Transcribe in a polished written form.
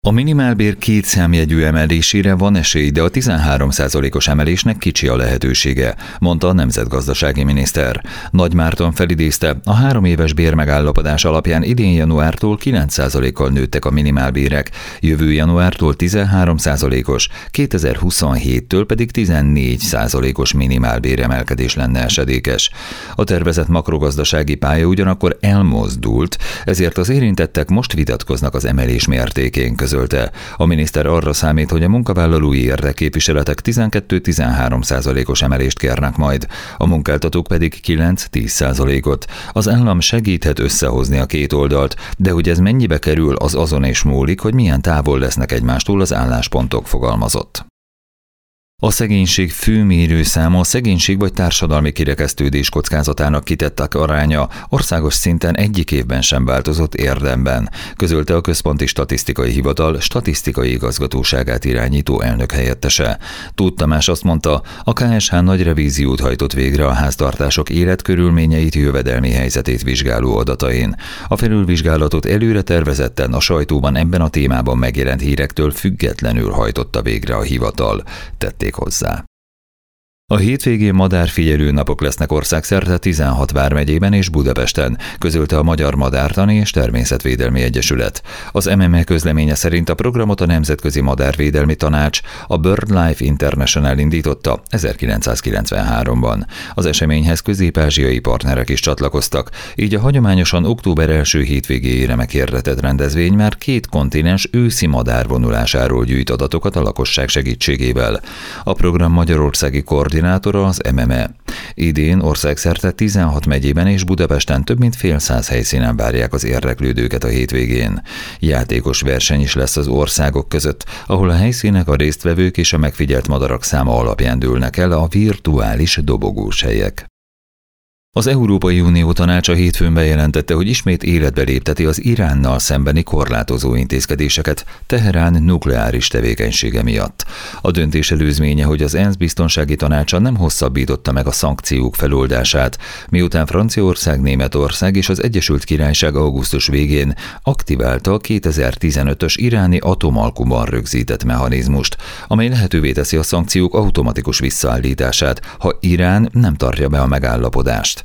A minimálbér két számjegyű emelésére van esély, de a 13%-os emelésnek kicsi a lehetősége, mondta a nemzetgazdasági miniszter. Nagy Márton felidézte, a 3 éves bérmegállapodás alapján idén januártól 9%-kal nőttek a minimálbérek, jövő januártól 13%-os, 2027-től pedig 14%-os minimálbéremelkedés lenne esedékes. A tervezett makrogazdasági pálya ugyanakkor elmozdult, ezért az érintettek most vitatkoznak az emelés mértékén közölte. A miniszter arra számít, hogy a munkavállalói érdekképviseletek 12-13%-os emelést kérnek majd, a munkáltatók pedig 9-10%-ot. Az állam segíthet összehozni a két oldalt, de hogy ez mennyibe kerül, az azon is múlik, hogy milyen távol lesznek egymástól az álláspontok, fogalmazott. A szegénység fő mérőszáma a szegénység vagy társadalmi kirekesztődés kockázatának kitettek aránya országos szinten egyik évben sem változott érdemben, közölte a Központi Statisztikai Hivatal statisztikai igazgatóságát irányító elnök helyettese. Tóth Tamás azt mondta, a KSH nagy revíziót hajtott végre a háztartások életkörülményeit, jövedelmi helyzetét vizsgáló adatain. A felülvizsgálatot előre tervezetten a sajtóban ebben a témában megjelent hírektől függetlenül hajtotta végre a hivatal, tették hozzá. A hétvégén madárfigyelő napok lesznek országszerte 16 vármegyében és Budapesten, közölte a Magyar Madártani és Természetvédelmi Egyesület. Az MMA közleménye szerint a programot a Nemzetközi Madárvédelmi Tanács, a BirdLife International indította 1993-ban. Az eseményhez közép-ázsiai partnerek is csatlakoztak, így a hagyományosan október első hétvégéjére meghirdetett rendezvény már 2 kontinens őszi madárvonulásáról gyűjt adatokat a lakosság segítségével. A program magyarországi koordinátora az MMA. Idén országszerte 16 megyében és Budapesten több mint fél száz helyszínen várják az érdeklődőket a hétvégén. Játékos verseny is lesz az országok között, ahol a helyszínek, a résztvevők és a megfigyelt madarak száma alapján dőlnek el a virtuális dobogós helyek. Az Európai Unió tanácsa hétfőn bejelentette, hogy ismét életbe lépteti az Iránnal szembeni korlátozó intézkedéseket Teherán nukleáris tevékenysége miatt. A döntés előzménye, hogy az ENSZ biztonsági tanácsa nem hosszabbította meg a szankciók feloldását, miután Franciaország, Németország és az Egyesült Királyság augusztus végén aktiválta a 2015-ös iráni atomalkuban rögzített mechanizmust, amely lehetővé teszi a szankciók automatikus visszaállítását, ha Irán nem tartja be a megállapodást.